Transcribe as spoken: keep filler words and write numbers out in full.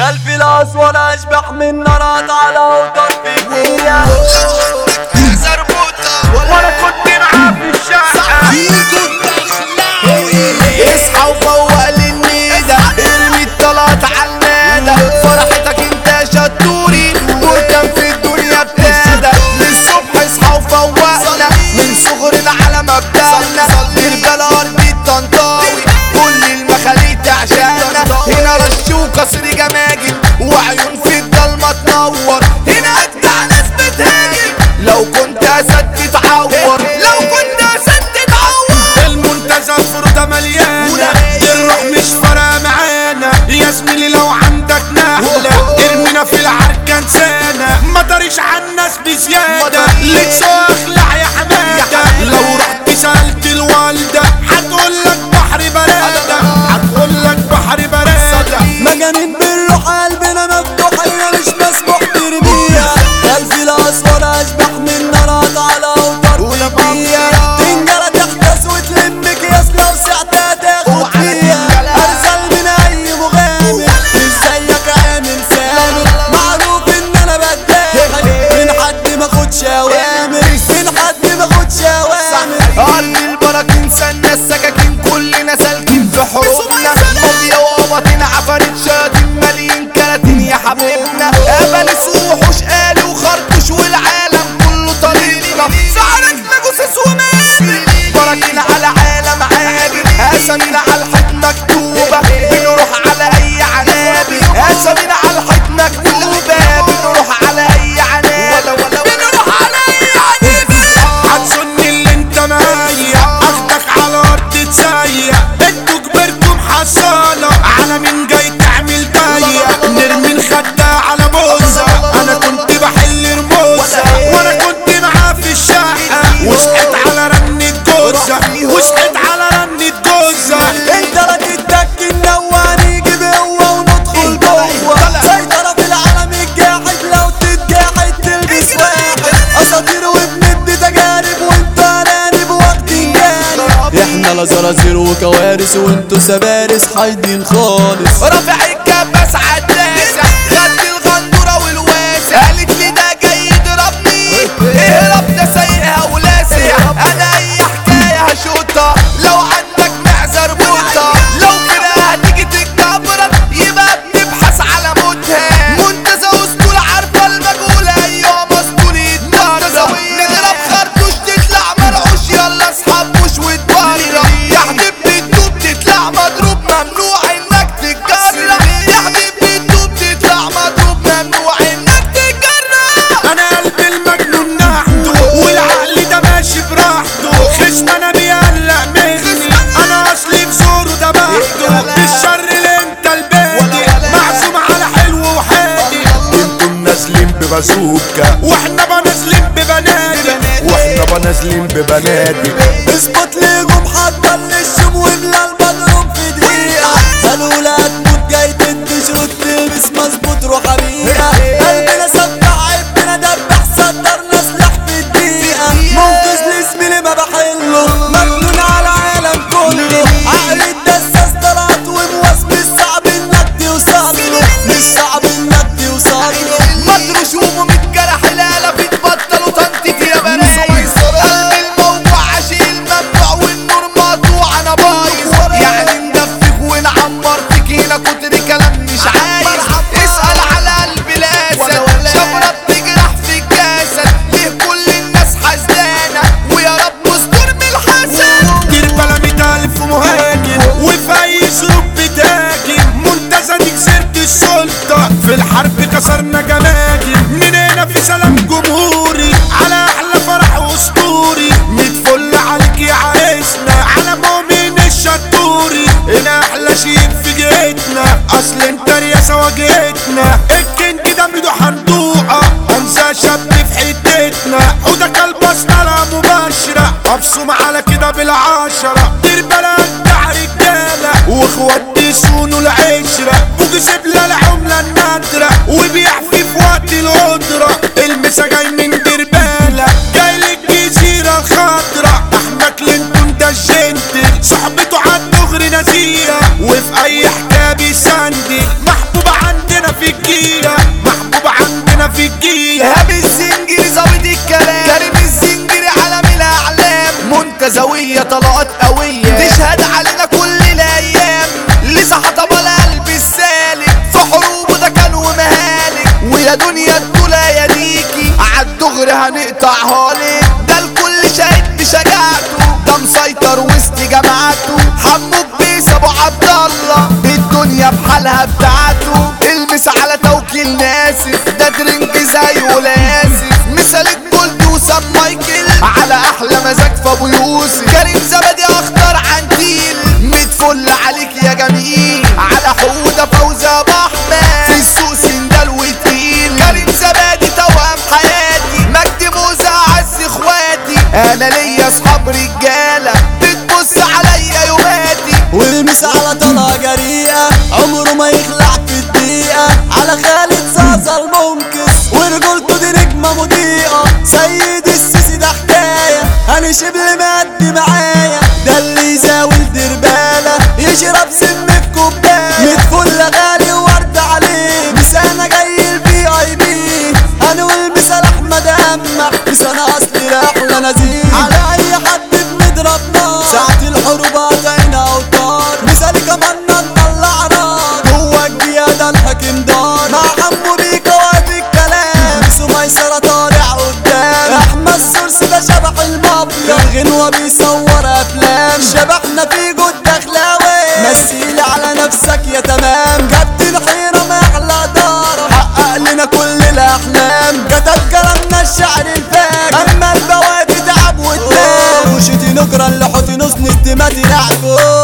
قلبي الأسود أشبح من نارات على أوتار فيكية وانا كنت معاه في الشقة اصحى وفوق للنيدة ارمي الطلات عالنادة فرحتك انت شطوري بركان في الدنيا ابتدى للصبح اصحى وفوقنا من صغر العالم ابدأنا نرجل ارض الطنطاوي كل المخاليق تعشانا هنا رش وكسر جماجم وعيون في الضلمة تنور هنا اجدع ناس بتهاجم لو كنت اسد تتعور لو كنت اسد تتعور المنتزه فرده مليانة الروح مش فارقة معانا يا زميلي لو عندك نحلة ارمينا في العركة انسانة ما داريش عالناس بزيادة ليك سوى اخلع يا حمادة لو رحت سألت الوالدة هتقولك بحر برادة هتقولك بحر برادة مجانين بالروح قلبنا مفتوح هنا مش مسموح ترميها قلبي الأسود أشبح من نارات على أوتار فيكية تنجرة تحتس وتلم أكياس لو ساعتها تاخد فيها أرسل من أي مغامر مش زيك عامل سامر معروف إن أنا بتضايق من حد ماخدش أوامر من حد ماخدش أوامر أرض البراكين سنة السكاكين كلنا سالكين في حروبنا مافيا وقبطين عفاريت شياطين مالين كراتين يا حبيبنا أبلس ووحوش آلي وخرطوش والعالم كله طريقنا زعرتنا جثث ومات براكين على عالم عادي أسامينا على الحيط مكتوبة بنروح على أي عنابي أسامينا على الحيط مكتوبة بنروح على أي عنابي بنروح على أي عنابي هتسن اللي انت معايا اخدك على ارض تسيح انتوا كبركم حصالة على مين جاي تعمل بايع نرمي الخدة على موزة انا كنت بحل رموزة وانا كنت معاه في الشقة وصحيت على رنة جوزة وصحيت على رنة جوزة انت راجل نواني جيب هو وندخل جوه سيطرة في العالم الجاحد لو تتجاحد تلبس واحد اساطير وبندي تجارب وانت ارانب واخدين جانب احنا لا زرازير وكوارث وانتوا سبارس حايدين خالص رافع الكباس عداسة خدت الغندورة والواسع قالت لي ده جاي يضربني اهرب ده سايقها ولاسع انا اي حكاية هشوطها لو عندك معزة ربوطة لو كده هتيجي تتكبرك يبقى بنبحث على موتها منتزه واسطول عارفة المجهولة ايوه مسطول يتدرب نضرب خرطوش تطلع مرعوش يلا اصحاب وش واتبرب يا حبيبي الدوب تطلع مضروب ممنوع انك تتجرب يا حبيبي الدوب تطلع مضروب ممنوع انك تتجرب انا قلبي المجنون نحته والعقل ده ماشي براحته خصم انا بيقلق مني انا اصلي في زوره ده بحته بالشر اللي انت البادي معزوم على حلو وحادي انتم نازلين ببازوكا واحنا بنازلين ببنادق واحنا بنازلين ببنادق اثبت ليكم حتى النشم واملا المضروب في دقيقة قالوا لا تموت جاي تنتشر وتلبس مظبوط روح بيها قلبنا سبح عيبنا دبح صدرنا سلاح في الدقيقة منقذ لاسمي اللي ما بحله مجنون على العالم كله عقل الدساس طلعت ومواس مش صعب انك توصل له مش صعب انك توصل له مطروش ومتجرح الآلة بتبطلوا تنطيط يا بنات قلبي الموضوع عشيل ممنوع والنور مقطوع انا بايظ يعني ندفك ونعمر فيك هنا كتر كلام مش عايز اسأل على قلبي لاسد شفرة بتجرح في الجسد ليه كل الناس حزانة ويا رب استر من الحسد دير بلا مية ألف مهاجم وفي أي ظروف بتهاجم منتزه دي كسرت السلطة في الحرب كسرنا جماجم من هنا في سلام جمهوري على أحلى فرح أسطوري ميت فل عليك يا عريسنا على مؤمن الشطوري هنا أحلى شيء في جيتنا أصل انت رياسة واجهتنا الكنج ده ميدو حندوقة أنسى شاب في حتتنا وده كلب أسطرة مباشرة أبصم على كده بالعشرة دير بلد بتاع رجالة واخوات يسونوا العشرة وجسب العملة النادرة وبيحفي في وقت القدرة المسا جاي من دربالة جاي للجزيرة الخضرا احنا كلينتون ده الجنتل صحبته عالدغري نزيهة وفي اي حكاية بيسندل محبوب عندنا في الجية محبوب عندنا في الجية إيهاب الزنجري ظابط الكلام، كريم الزنجري عالم الأعلام، منتزوية طلقات قوية تشهد علينا كل الأيام. لسه حطب القلب السالك في حروبه ده كان ومهالك، ويا دنيا الدولة يا ديكي عالدغري هنقطعها لك. ده الكل شاهد بشجاعته، ده مسيطر وسط جماعته، حمو كبيس ابو عبد الله الدنيا بحالها بتاعته. المس على توكيل ناسف، ده درينج زيه لاسف، مثال الجولد وسام مايكل على احلى مزاج في ابو يوسف. كريم زبدي اخطر عن تيل، ميت فل عليك يا جميل، على حوده فوزي ابو احمد في السوق سندال وتقيل. كريم زبدي توأم حياتي، مجدي موزة اعز اخواتي، انا ليا اصحاب رجاله بتبص عليا يوماتي. والمس على طلعة جريئة عمره ما يخلع في الدقيقة، على خالد زازا المنكس ورجولته دي نجمة مضيئة. سيد السيسي ده حكاية، أنا شبل مادي معايا، ده اللي يزاول دربالة يشرب سم في كوباية. متفل غالي وورد عليه، بس أنا جاي الفي اي بي، أنا والمثال أحمد أمح، بس أنا أصلي رحلة نزيل على أي حد بنضرب نار. ساعة الحروب قاطعنا أوتار، مثالي كمان نطلع نار، جوا الجيادة الحاكم دار، مع حمو بيكا وقت الكلام، بيسو ميسرة طالع قدام. أحمد سورس ده شبح المافيا، الغنوة بيصور أفلام، شبحنا في جود دخلاوي، مثيلي على نفسك يا تمام. كابتن حيرة ما أحلى دارة، حقق لنا كل الأحلام، كتب كلامنا الشعر الفاجر، أما البوادي تعب وتنام، وشتي نكرا لحوتي نص نستماتي نعفو.